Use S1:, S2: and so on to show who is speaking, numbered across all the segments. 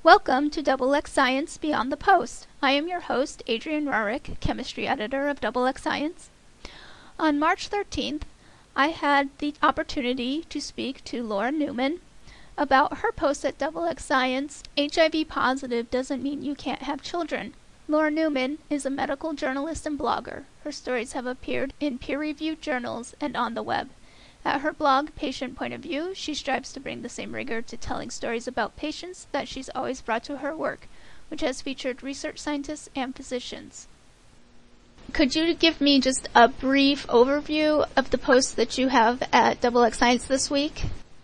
S1: Welcome to Double X Science Beyond the Post. I am your host, Adrienne Rarick, chemistry editor of Double X Science. On March 13th, I had the opportunity to speak to Laura Newman about her post at Double X Science, HIV positive doesn't mean you can't have children. Laura Newman is a medical journalist and blogger. Her stories have appeared in peer-reviewed journals and on the web. At her blog, Patient Point of View, she strives to bring the same rigor to telling stories about patients that she's always brought to her work, which has featured research scientists and physicians. Could you give me just a brief overview of the post that you have at Double X Science this week?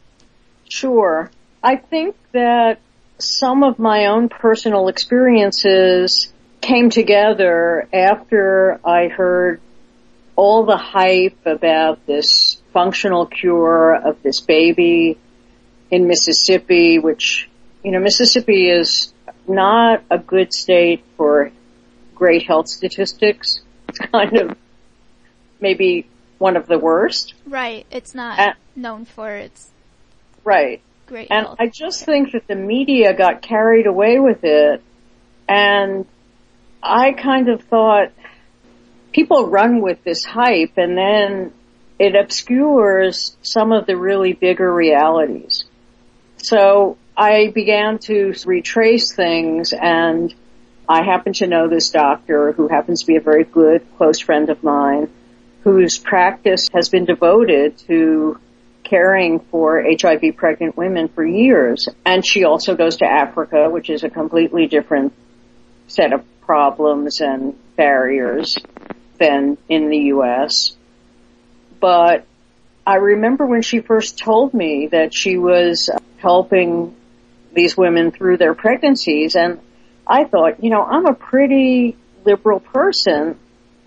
S2: Sure. I think that some of my own personal experiences came together after I heard all the hype about this functional cure of this baby in Mississippi, which, Mississippi is not a good state for great health statistics. It's kind of maybe one of the worst.
S1: Right. It's not known for its
S2: right.
S1: great
S2: and
S1: health.
S2: I just think that the media got carried away with it, and I kind of thought people run with this hype and then it obscures some of the really bigger realities. So I began to retrace things, and I happen to know this doctor who happens to be a very good, close friend of mine, whose practice has been devoted to caring for HIV pregnant women for years. And she also goes to Africa, which is a completely different set of problems and barriers than in the U.S. But I remember when she first told me that she was helping these women through their pregnancies, and I thought, I'm a pretty liberal person.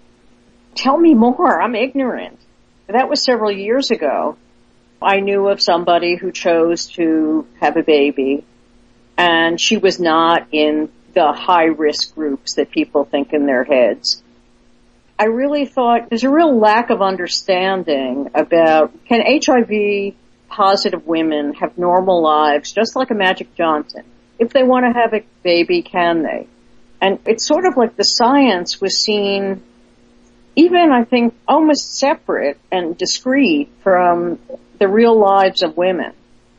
S2: Tell me more. I'm ignorant. That was several years ago. I knew of somebody who chose to have a baby, and she was not in the high-risk groups that people think in their heads. I really thought there's a real lack of understanding about, can HIV positive women have normal lives just like a Magic Johnson? If they want to have a baby, can they? And it's sort of like the science was seen, even I think, almost separate and discrete from the real lives of women.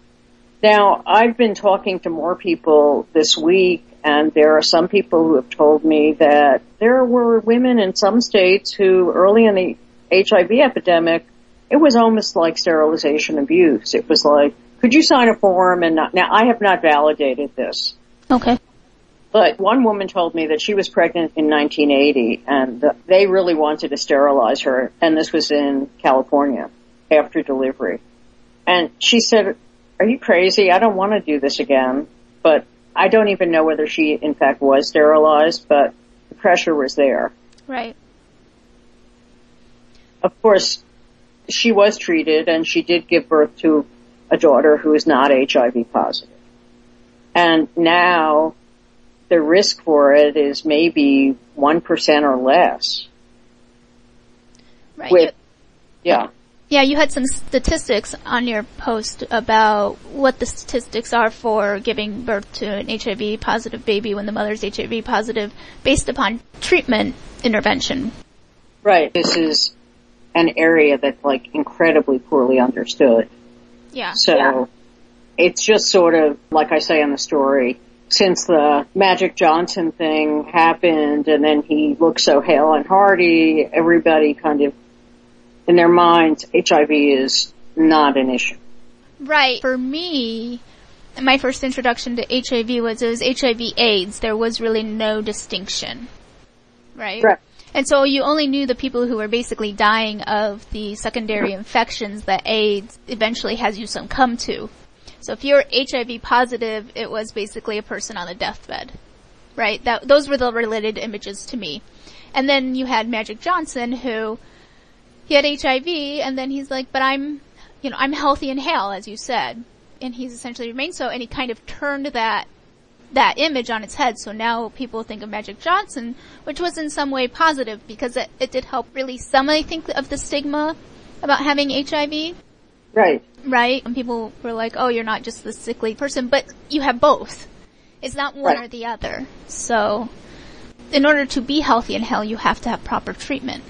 S2: Now, I've been talking to more people this week, and there are some people who have told me that there were women in some states who, early in the HIV epidemic, it was almost like sterilization abuse. It was like, could you sign a form and not? Now, I have not validated this.
S1: Okay.
S2: But one woman told me that she was pregnant in 1980, and they really wanted to sterilize her, and this was in California after delivery. And she said, are you crazy? I don't want to do this again. But I don't even know whether she, in fact, was sterilized, but the pressure was there.
S1: Right.
S2: Of course, she was treated, and she did give birth to a daughter who is not HIV positive. And now the risk for it is maybe 1% or less.
S1: Right.
S2: Yeah.
S1: Yeah, you had some statistics on your post about what the statistics are for giving birth to an HIV positive baby when the mother's HIV positive based upon treatment intervention.
S2: Right. This is an area that's incredibly poorly understood.
S1: Yeah.
S2: So it's just sort of, like I say in the story, since the Magic Johnson thing happened and then he looked so hale and hearty, everybody kind of, in their minds, HIV is not an issue.
S1: Right. For me, my first introduction to HIV it was HIV/AIDS. There was really no distinction. Right?
S2: Right.
S1: And so you only knew the people who were basically dying of the secondary infections that AIDS eventually has you succumb to. So if you're HIV positive, it was basically a person on a deathbed. Right? Those were the related images to me. And then you had Magic Johnson who, he had HIV, and then he's like, but I'm healthy and hale, as you said. And he's essentially remained so, and he kind of turned that image on its head. So now people think of Magic Johnson, which was in some way positive, because it did help release some, I think, of the stigma about having HIV.
S2: Right.
S1: Right? And people were like, oh, you're not just the sickly person, but you have both. It's not one or the other. So in order to be healthy and hale, you have to have proper treatment.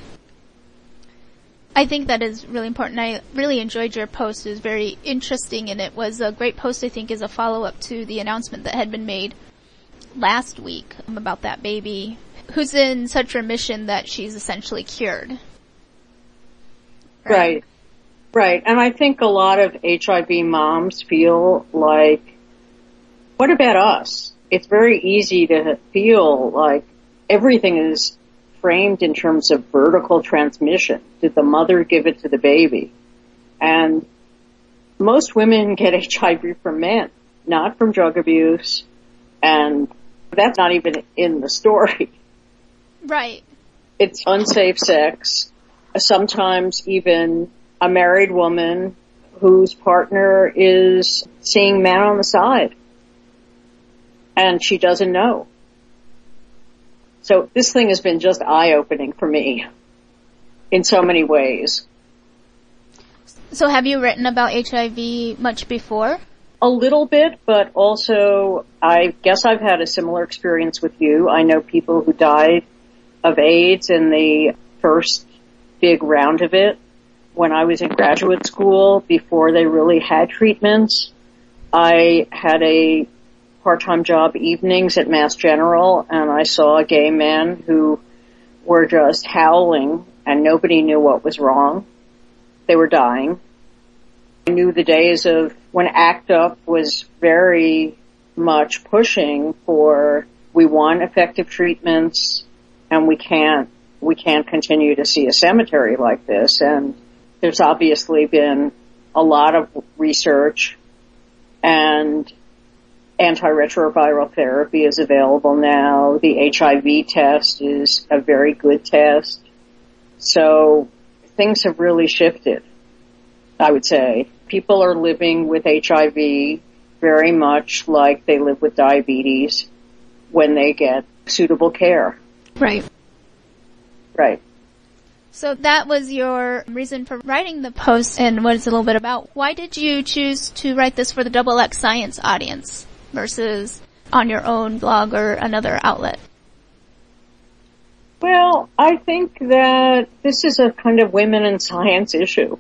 S1: I think that is really important. I really enjoyed your post. It was very interesting, and it was a great post, I think, as a follow-up to the announcement that had been made last week about that baby who's in such remission that she's essentially cured.
S2: Right. And I think a lot of HIV moms feel like, what about us? It's very easy to feel like everything is framed in terms of vertical transmission. Did the mother give it to the baby? And most women get HIV from men, not from drug abuse, and that's not even in the story.
S1: Right.
S2: It's unsafe sex, sometimes even a married woman whose partner is seeing men on the side, and she doesn't know. So this thing has been just eye-opening for me in so many ways.
S1: So have you written about HIV much before?
S2: A little bit, but also I guess I've had a similar experience with you. I know people who died of AIDS in the first big round of it. When I was in graduate school, before they really had treatments, I had a part-time job evenings at Mass General, and I saw gay men who were just howling, and nobody knew what was wrong. They were dying. I knew the days of when ACT UP was very much pushing for, we want effective treatments, and we can't continue to see a cemetery like this. And there's obviously been a lot of research, and antiretroviral therapy is available now. The HIV test is a very good test. So things have really shifted, I would say. People are living with HIV very much like they live with diabetes when they get suitable care.
S1: Right.
S2: Right.
S1: So that was your reason for writing the post, and what it's a little bit about. Why did you choose to write this for the XX Science audience versus on your own blog or another outlet?
S2: Well, I think that this is a kind of women in science issue.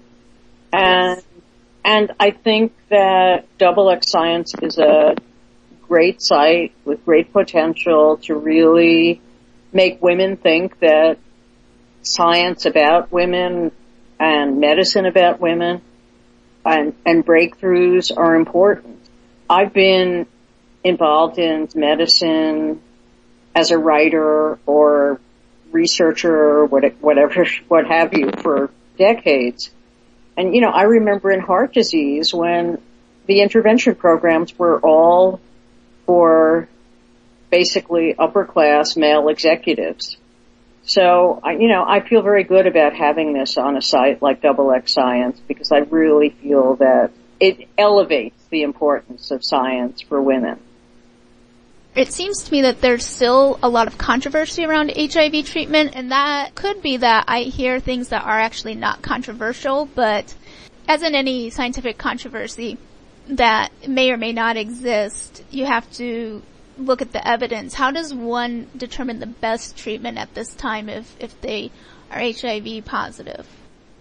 S2: And I think that XX Science is a great site with great potential to really make women think that science about women and medicine about women and breakthroughs are important. I've been involved in medicine as a writer or researcher or whatever, what have you, for decades. And, you know, I remember in heart disease when the intervention programs were all for basically upper class male executives. So, I feel very good about having this on a site like XX Science because I really feel that it elevates the importance of science for women.
S1: It seems to me that there's still a lot of controversy around HIV treatment, and that could be that I hear things that are actually not controversial, but as in any scientific controversy that may or may not exist, you have to look at the evidence. How does one determine the best treatment at this time if they are HIV positive?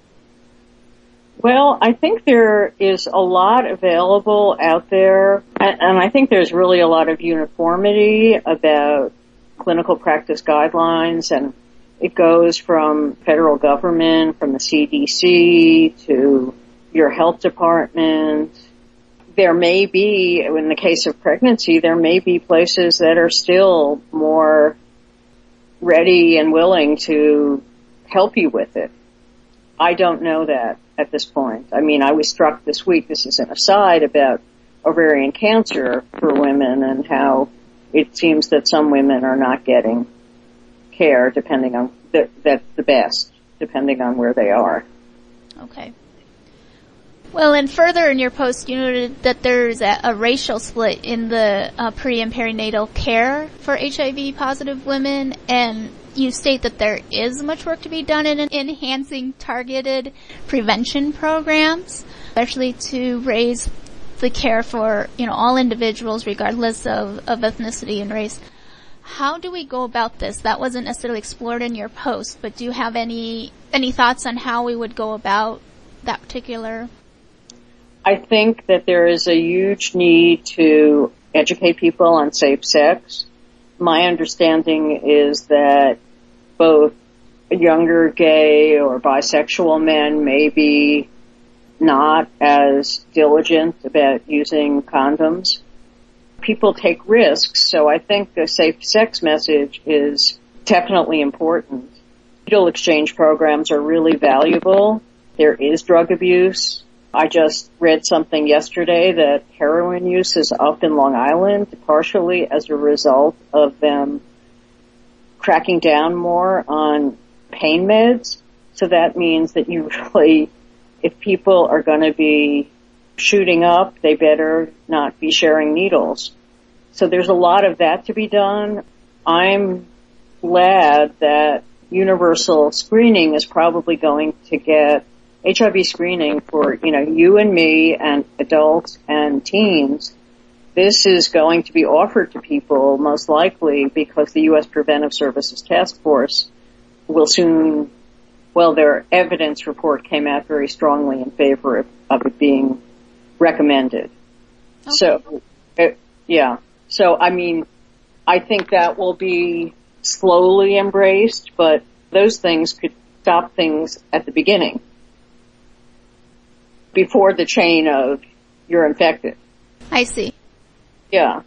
S2: Well, I think there is a lot available out there, and I think there's really a lot of uniformity about clinical practice guidelines, and it goes from federal government, from the CDC to your health department. There may be, in the case of pregnancy, there may be places that are still more ready and willing to help you with it. I don't know that at this point. I mean, I was struck this week, this is an aside, about ovarian cancer for women and how it seems that some women are not getting care depending on, that's the best, depending on where they are.
S1: Okay. Well, and further in your post, you noted that there's a racial split in the pre- and perinatal care for HIV-positive women, and you state that there is much work to be done in enhancing targeted prevention programs, especially to raise the care for, all individuals regardless of ethnicity and race. How do we go about this? That wasn't necessarily explored in your post, but do you have any thoughts on how we would go about that particular?
S2: I think that there is a huge need to educate people on safe sex. My understanding is that both younger gay or bisexual men may be not as diligent about using condoms. People take risks, so I think the safe sex message is definitely important. Needle exchange programs are really valuable. There is drug abuse. I just read something yesterday that heroin use is up in Long Island, partially as a result of them cracking down more on pain meds. So that means that you really, if people are going to be shooting up, they better not be sharing needles. So there's a lot of that to be done. I'm glad that universal screening is probably going to get HIV screening for, you and me and adults and teens. This is going to be offered to people most likely because the U.S. Preventive Services Task Force will soon, their evidence report came out very strongly in favor of it being recommended. Okay. So, So, I think that will be slowly embraced, but those things could stop things at the beginning, before the chain of you're infected.
S1: I see.
S2: Yeah.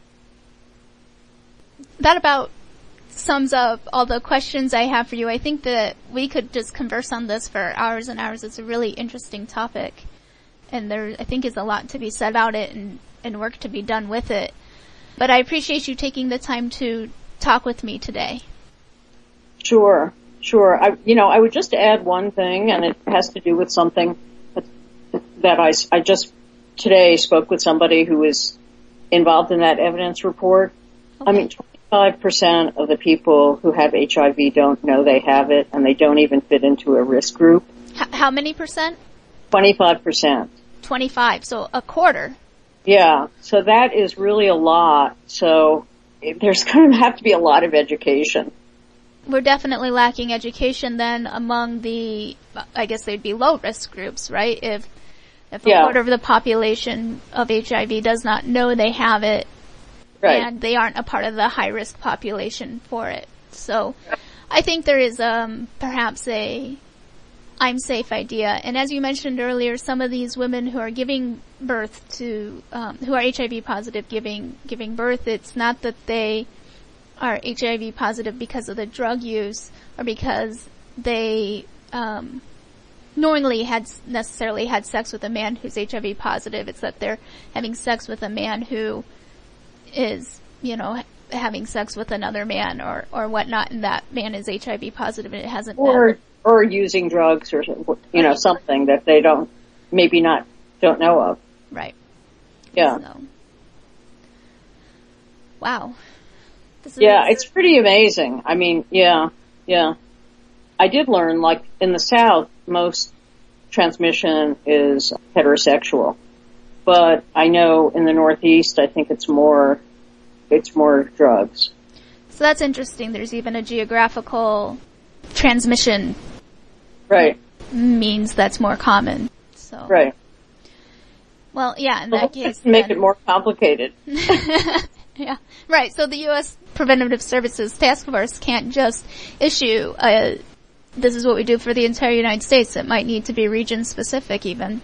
S1: That about sums up all the questions I have for you. I think that we could just converse on this for hours and hours. It's a really interesting topic, and there, I think, is a lot to be said about it and work to be done with it. But I appreciate you taking the time to talk with me today. Sure.
S2: I would just add one thing, and it has to do with something that I just today spoke with somebody who was involved in that evidence report. Okay. 25% of the people who have HIV don't know they have it, and they don't even fit into a risk group.
S1: How many percent?
S2: 25%.
S1: 25, so a quarter.
S2: Yeah, so that is really a lot. So there's going to have to be a lot of education.
S1: We're definitely lacking education then among the, I guess they'd be low-risk groups, right? If a quarter of the population of HIV does not know they have it, right, and they aren't a part of the high-risk population for it. So I think there is perhaps a I'm safe idea. And as you mentioned earlier, some of these women who are giving birth to, who are HIV positive giving birth, it's not that they are HIV positive because of the drug use or because they, knowingly necessarily had sex with a man who's HIV positive. It's that they're having sex with a man who is, having sex with another man or whatnot, and that man is HIV positive and it hasn't been.
S2: Or using drugs or, something that they don't know of.
S1: Right.
S2: Yeah.
S1: So. Wow.
S2: It's pretty amazing. Yeah. I did learn, in the South, most transmission is heterosexual. But I know in the Northeast, I think it's more drugs.
S1: So that's interesting. There's even a geographical transmission.
S2: Right.
S1: Means that's more common. So.
S2: Right.
S1: Well, yeah, in that case.
S2: Make it more complicated.
S1: Yeah. Right. So the U.S. Preventive Services Task Force can't just issue this is what we do for the entire United States. It might need to be region specific even.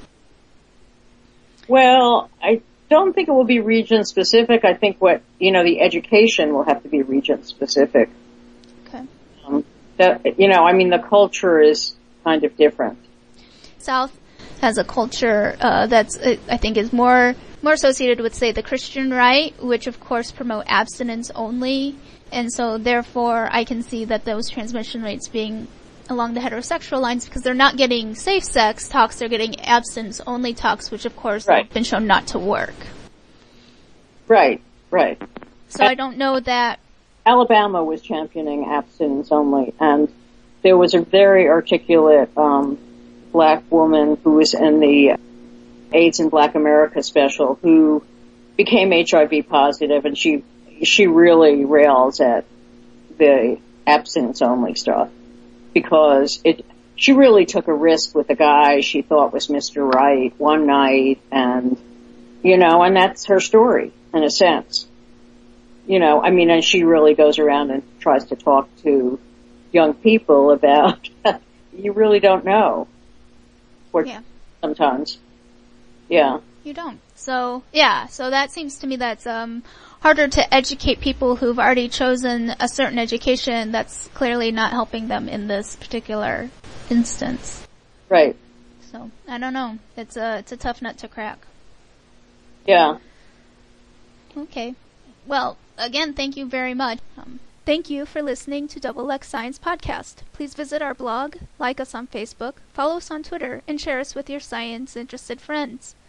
S2: Well, I don't think it will be region specific. I think the education will have to be region specific.
S1: Okay.
S2: The culture is kind of different.
S1: South has a culture that's, I think, is more associated with, say, the Christian right, which of course promote abstinence only, and so therefore I can see that those transmission rates being along the heterosexual lines because they're not getting safe sex talks, they're getting abstinence only talks, which of course have been shown not to work. Right. So I don't know that
S2: Alabama was championing abstinence only, and there was a very articulate black woman who was in the AIDS in Black America special who became HIV positive, and she really rails at the abstinence only stuff because she really took a risk with a guy she thought was Mr. Right one night, and and that's her story in a sense. And she really goes around and tries to talk to young people about you really don't know. Sometimes. Yeah.
S1: You don't. So that seems to me that's harder to educate people who've already chosen a certain education that's clearly not helping them in this particular instance.
S2: Right.
S1: So, I don't know. It's a tough nut to crack.
S2: Yeah.
S1: Okay. Well, again, thank you very much. Thank you for listening to Double X Science Podcast. Please visit our blog, like us on Facebook, follow us on Twitter, and share us with your science-interested friends.